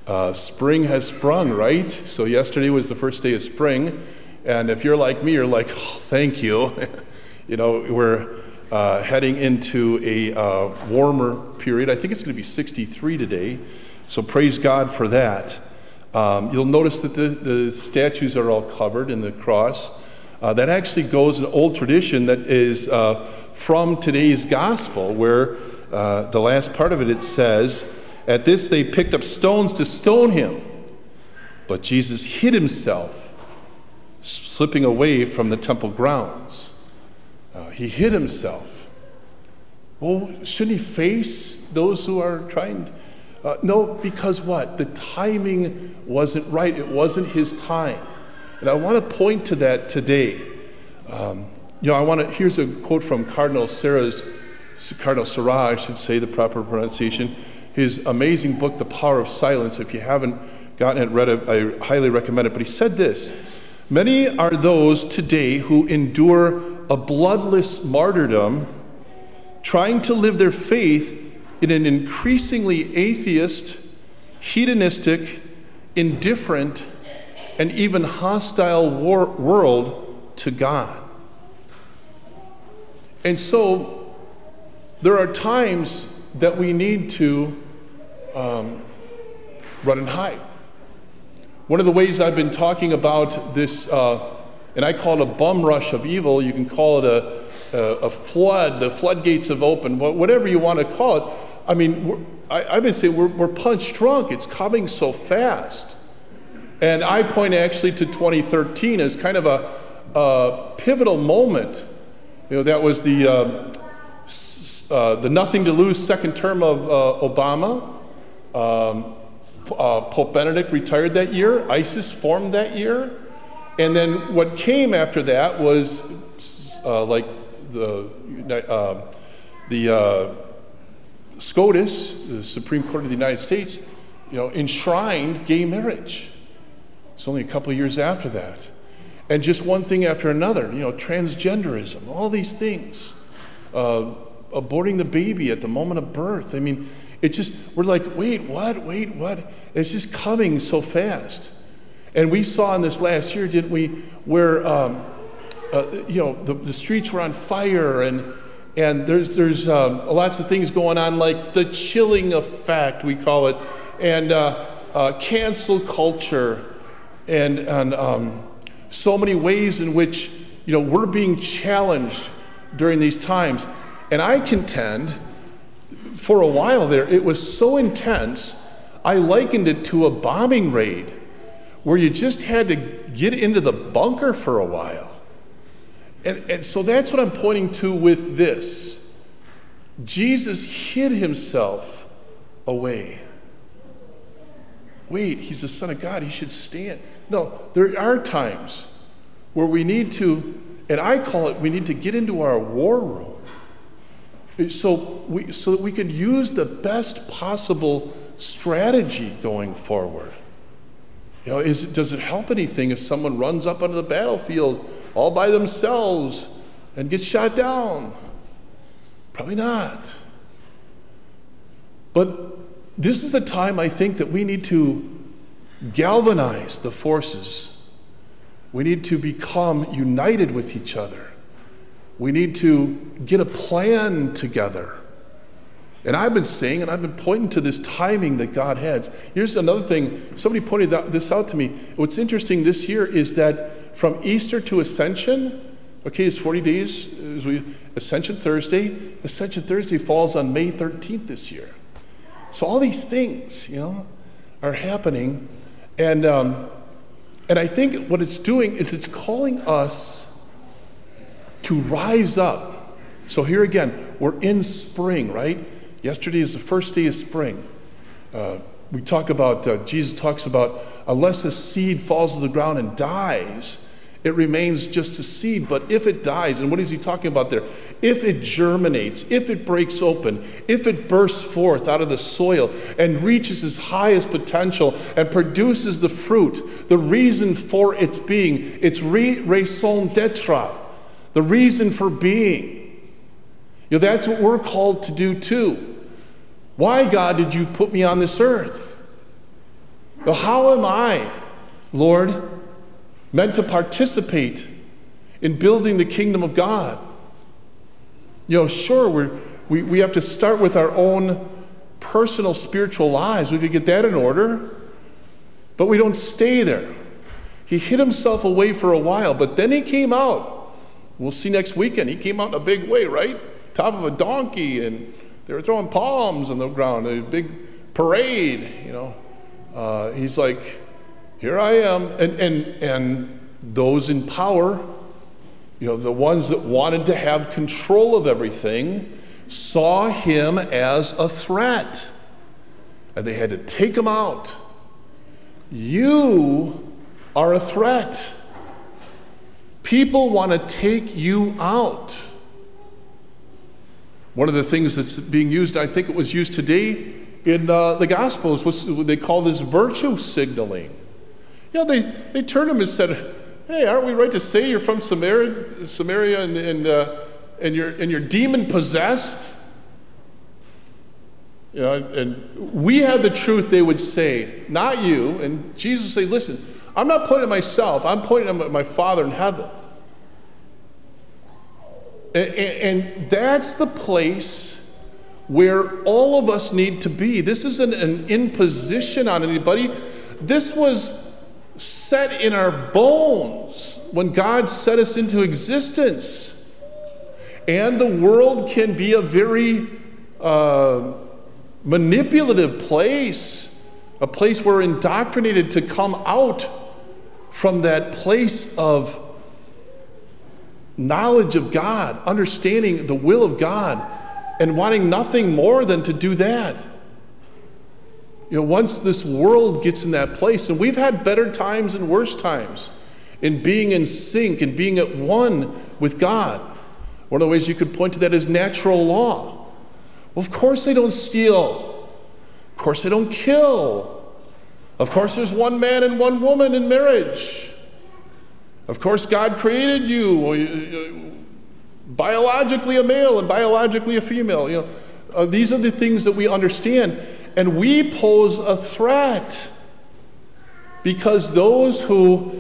Spring has sprung, right? So yesterday was the first day of spring, and if you're like me, you're like, oh, thank you. We're heading into a warmer period. I think it's going to be 63 today, so praise God for that. You'll notice that the statues are all covered in the cross. That actually goes an old tradition that is from today's gospel, where the last part of it says, "At this they picked up stones to stone him, but Jesus hid himself, slipping away from the temple grounds." He hid himself. Well, shouldn't he face those who are trying? No, because what? The timing wasn't right. It wasn't his time. And I want to point to that today. Here's a quote from Cardinal Sarah, I should say the proper pronunciation. His amazing book, The Power of Silence. If you haven't gotten it, read it, I highly recommend it. But he said this: "Many are those today who endure a bloodless martyrdom, trying to live their faith in an increasingly atheist, hedonistic, indifferent, and even hostile world to God." And so there are times that we need to run and hide. One of the ways I've been talking about this, and I call it a bum rush of evil, you can call it a flood, the floodgates have opened, whatever you want to call it. I mean, I've been saying we're punch drunk. It's coming so fast. And I point actually to 2013 as kind of a pivotal moment. That was the nothing to lose second term of Obama. Pope Benedict retired that year. ISIS formed that year. And then what came after that was like the SCOTUS, the Supreme Court of the United States, enshrined gay marriage. It's only a couple of years after that. And just one thing after another, transgenderism, all these things. Aborting the baby at the moment of birth. I mean, we're like, wait, what? It's just coming so fast. And we saw in this last year, didn't we, where, the streets were on fire, and there's lots of things going on, like the chilling effect, we call it, and cancel culture, and so many ways in which, we're being challenged during these times. And I contend, for a while there, it was so intense, I likened it to a bombing raid, where you just had to get into the bunker for a while. And so that's what I'm pointing to with this. Jesus hid himself away. Wait, he's the Son of God, he should stand. No, there are times where we need to, and I call it, we need to get into our war room so that we could use the best possible strategy going forward. Does it help anything if someone runs up onto the battlefield all by themselves and gets shot down? Probably not. But this is a time, I think, that we need to galvanize the forces. We need to become united with each other. We need to get a plan together. And I've been saying, and I've been pointing to this timing that God has. Here's another thing. Somebody pointed this out to me. What's interesting this year is that from Easter to Ascension, it's 40 days. Ascension Thursday falls on May 13th this year. So all these things, are happening. And I think what it's doing is it's calling us to rise up. So here again, we're in spring, right? Yesterday is the first day of spring. We talk about, Jesus talks about, unless a seed falls to the ground and dies, it remains just a seed. But if it dies, and what is he talking about there? If it germinates, if it breaks open, if it bursts forth out of the soil and reaches its highest potential and produces the fruit, the reason for its being, its raison d'etre, the reason for being. That's what we're called to do too. Why, God, did you put me on this earth? Now, how am I, Lord, meant to participate in building the kingdom of God? Sure, we have to start with our own personal spiritual lives. We could get that in order, but we don't stay there. He hid himself away for a while, but then he came out. We'll see next weekend. He came out in a big way, right? Top of a donkey, and they were throwing palms on the ground, a big parade, He's like, here I am. And those in power, the ones that wanted to have control of everything, saw him as a threat. And they had to take him out. You are a threat. People want to take you out. One of the things that's being used, I think it was used today in the Gospels, was what they call this virtue signaling. They turned him and said, hey, aren't we right to say you're from Samaria and you're demon possessed? And we had the truth, they would say, not you. And Jesus would say, listen, I'm not pointing at myself, I'm pointing at my Father in heaven. And that's the place where all of us need to be. This isn't an imposition on anybody. This was set in our bones when God set us into existence. And the world can be a very manipulative place, a place where we're indoctrinated to come out from that place of knowledge of God, understanding the will of God, and wanting nothing more than to do that. Once this world gets in that place, and we've had better times and worse times in being in sync and being at one with God. One of the ways you could point to that is natural law. Well, of course they don't steal. Of course they don't kill. Of course there's one man and one woman in marriage. Of course God created you biologically a male and biologically a female. These are the things that we understand. And we pose a threat because those who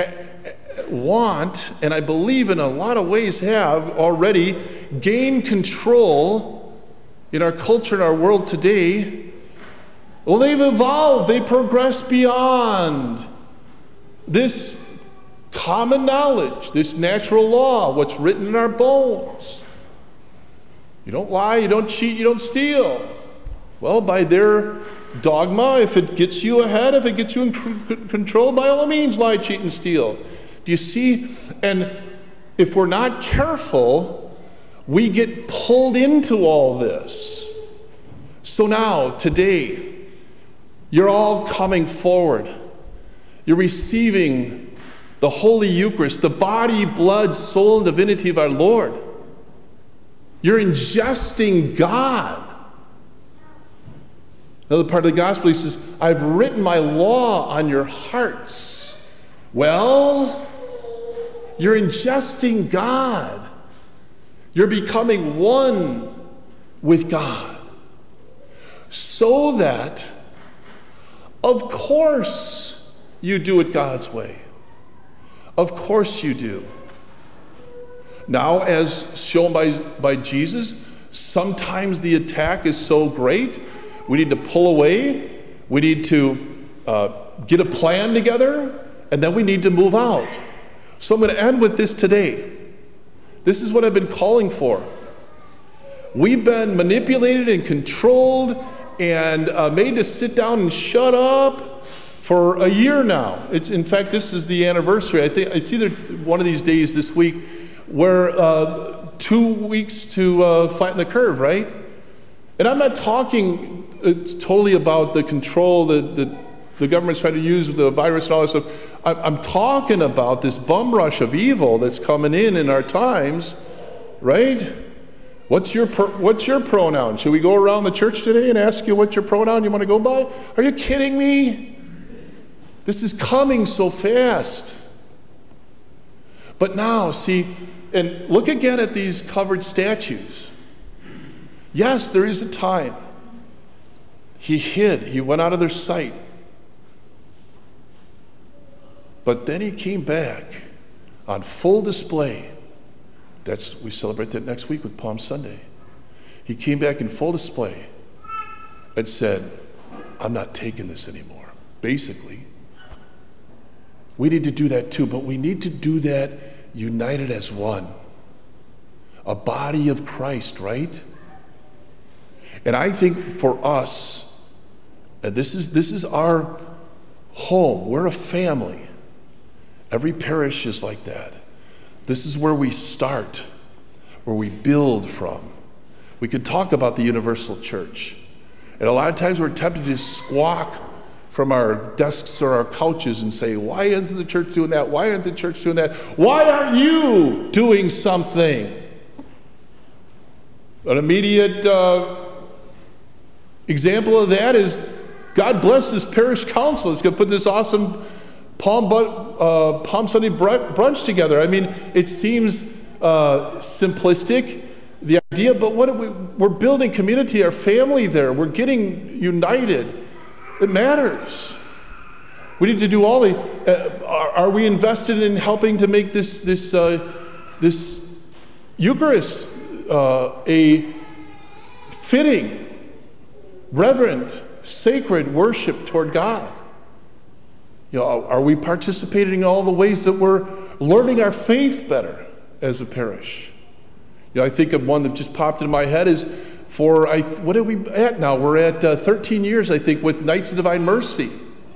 want, and I believe in a lot of ways have already, gained control in our culture and our world today, well, they've evolved, they progress beyond this common knowledge, this natural law, what's written in our bones. You don't lie, you don't cheat, you don't steal. Well, by their dogma, if it gets you ahead, if it gets you in control, by all means, lie, cheat, and steal. Do you see? And if we're not careful, we get pulled into all this. So now, today, you're all coming forward. You're receiving the Holy Eucharist, the body, blood, soul, and divinity of our Lord. You're ingesting God. Another part of the gospel, he says, I've written my law on your hearts. Well, you're ingesting God. You're becoming one with God. So that, of course, you do it God's way. Of course you do. Now, as shown by Jesus, sometimes the attack is so great, we need to pull away, we need to get a plan together, and then we need to move out. So I'm going to end with this today. This is what I've been calling for. We've been manipulated and controlled and made to sit down and shut up for a year now. In fact, this is the anniversary. I think it's either one of these days this week where 2 weeks to flatten the curve, right? And I'm not talking totally about the control that the government's trying to use with the virus and all that stuff. I'm talking about this bum rush of evil that's coming in our times, right? What's your pronoun? Should we go around the church today and ask you what your pronoun you want to go by? Are you kidding me? This is coming so fast. But now, see, and look again at these covered statues. Yes, there is a time. He hid. He went out of their sight. But then he came back on full display. We celebrate that next week with Palm Sunday. He came back in full display and said, I'm not taking this anymore. Basically, we need to do that too, but we need to do that united as one. A body of Christ, right? And I think for us, and this is our home. We're a family. Every parish is like that. This is where we start, where we build from. We could talk about the universal church. And a lot of times we're tempted to squawk from our desks or our couches and say, why isn't the church doing that? Why aren't the church doing that? Why aren't you doing something? An immediate example of that is God bless this parish council. It's going to put this awesome Palm Sunday brunch together. I mean, it seems simplistic, the idea, but we're building community, our family there. We're getting united. It matters. We need to do all the. Are we invested in helping to make this Eucharist a fitting, reverent, sacred worship toward God? Are we participating in all the ways that we're learning our faith better as a parish? I think of one that just popped into my head is what are we at now? We're at 13 years, I think, with Knights of Divine Mercy.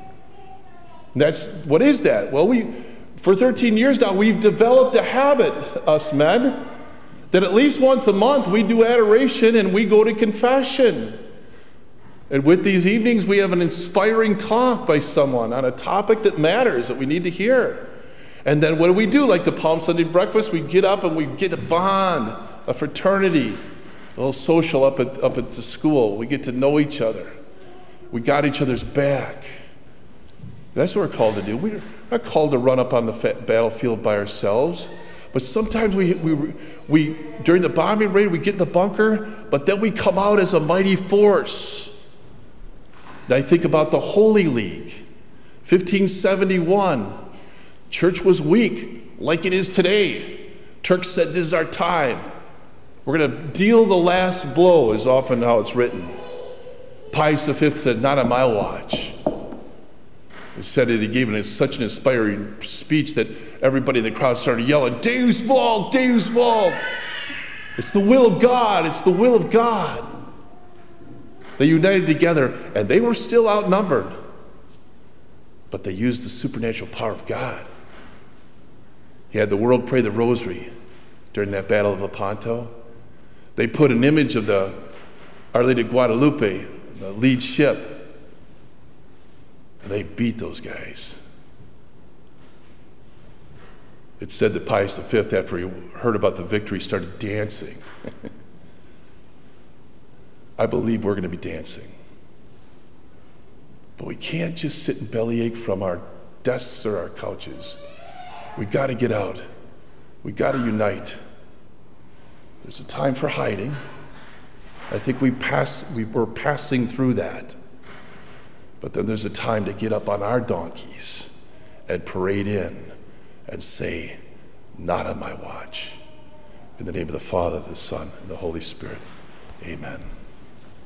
What is that? Well, for 13 years now, we've developed a habit, us men, that at least once a month we do adoration and we go to confession. And with these evenings, we have an inspiring talk by someone on a topic that matters, that we need to hear. And then what do? Like the Palm Sunday breakfast, we get up and we get a bond, a fraternity, a little social up at the school. We get to know each other. We got each other's back. That's what we're called to do. We're not called to run up on the battlefield by ourselves. But sometimes we during the bombing raid, we get in the bunker, but then we come out as a mighty force. And I think about the Holy League, 1571. Church was weak, like it is today. Turks said, this is our time. We're going to deal the last blow, is often how it's written. Pius V said, not on my watch. He said that he gave such an inspiring speech that everybody in the crowd started yelling, Deus Vult, Deus Vult. It's the will of God, it's the will of God. They united together, and they were still outnumbered. But they used the supernatural power of God. He had the world pray the rosary during that Battle of Lepanto. They put an image of the Our Lady of Guadalupe, the lead ship, and they beat those guys. It said that Pius V, after he heard about the victory, started dancing. I believe we're going to be dancing. But we can't just sit and bellyache from our desks or our couches. We got to get out. We got to unite. There's a time for hiding. I think we're passing through that. But then there's a time to get up on our donkeys and parade in and say, not on my watch. In the name of the Father, the Son, and the Holy Spirit, amen.